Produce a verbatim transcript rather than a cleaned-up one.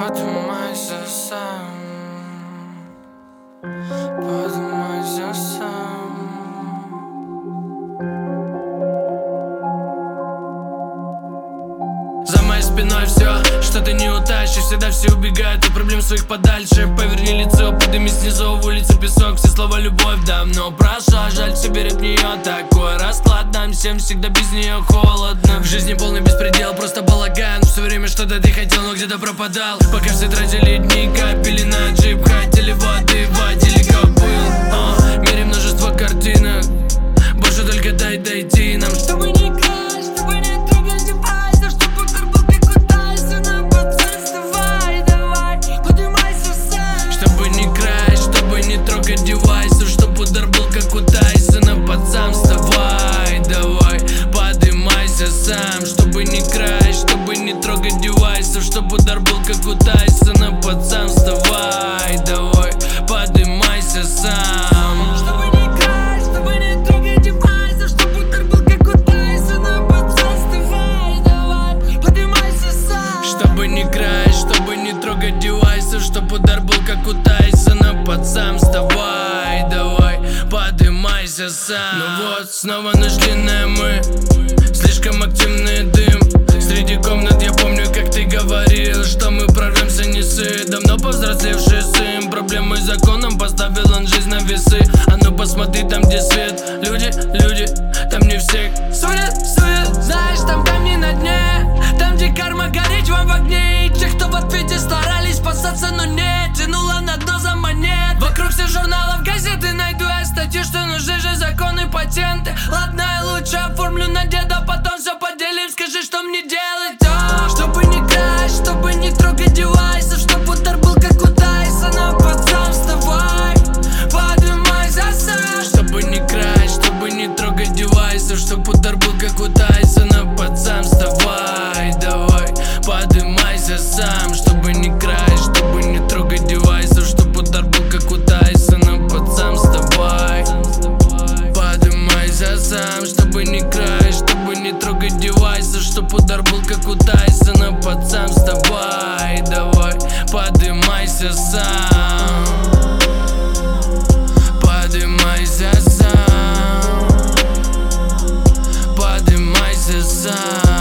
Поднимайся сам, поднимайся сам. За моей спиной все, что ты не утащишь. Всегда все убегают от проблем своих подальше. Поверни лицо, подними снизу в улице песок. Все слова любовь давно прошла. Жаль, все берет в нее такой расклад. Нам всем всегда без нее холодно. В жизни полный беспредел, просто балаган. Все время что-то ты хотел, но где-то пропадал. Пока все тратили дни, капели на джип. Хотели воды, водили кобыл. а, В мире множество картинок, больше только дай дойти нам. Чтобы не красть, чтобы не трогать девайс, чтобы удар был как у Тайсона. Пацан, вставай, давай, поднимайся сам. Чтобы не красть, чтобы не трогать девайсов, чтобы удар был как у Тайсона. Пацан, вставай, давай, поднимайся сам. Чтобы не красть, чтобы не трогать девайсов, чтобы удар был как у Тайсона. Пацан, вставай, давай, поднимайся сам. Чтобы не красть, чтобы не трогать девайсов, чтобы удар был как у Тайсона. Пацан, вставай, давай, поднимайся сам. Чтобы не красть, чтобы не трогать девайсов, чтобы удар был как у Тайсона. Пацан, вставай, давай, поднимайся сам. Ну вот, снова ночь длинная, мы слишком активный дым. Среди комнат я помню, как ты говорил, что мы прорвемся, не сы. Давно повзрослевший сын, проблемы с законом поставил он жизнь на весы. А ну посмотри там, где свет, люди, люди, там не всех судят, судят. Знаешь, там камни на дне, там, где карма гореть вам в огне. И тех, кто в ответе старались спасаться, но не тянула на дно за монет. Вокруг всех журналов, газеты, найду я статью, что нужны же законы, патенты. Ладно, я лучше оформлю на деда, потом все поделим, скажи, что мне делать. О, чтобы не красть, чтобы не трогать девайсов, чтобы удар был как у Тайсона. Пацан, вставай, поднимайся сам. Чтобы не красть, чтобы не трогать девайсов, чтобы удар был как у Тайсона. Пацан, вставай, давай, поднимайся сам. Чтобы не красть, чтобы не трогать девайсов, чтобы удар был как у Тайсона. Пацан, вставай, поднимайся сам. Чтобы не красть, чтобы не трогать девайсов, чтобы удар был как у Тайсона. Пацан, вставай, давай, поднимайся сам. Поднимайся сам, поднимайся сам.